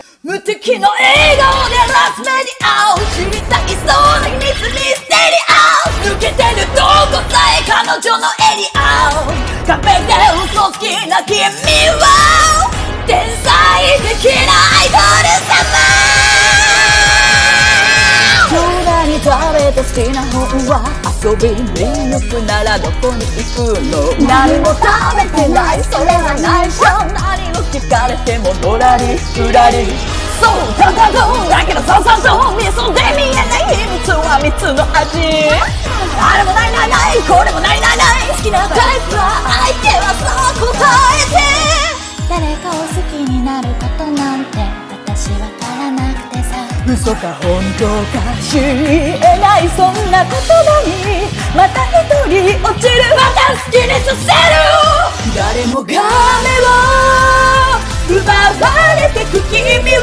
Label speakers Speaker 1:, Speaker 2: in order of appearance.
Speaker 1: 無敵の笑顔でラスメディアを知りたいそうな秘密ミステリア抜けてるどこさえ彼女のエリア完璧で嘘好きな君は天才的なアイドル様空に食べて好きな本は遊びに行くならどこに行くの何も食べてないそれは内緒何を聞かれてものらりふらりそうだだどだけどそうそうそう味噌で見えない秘密は3つの味あれもないないないこれもないないない好きなタイプは相手はそう答えて
Speaker 2: 誰かを好きになることなんて私わからなくてさ
Speaker 1: 嘘か本当か知り得ないそんな言葉にまた一人落ちるまた好きにさせる誰もが目を奪われてく君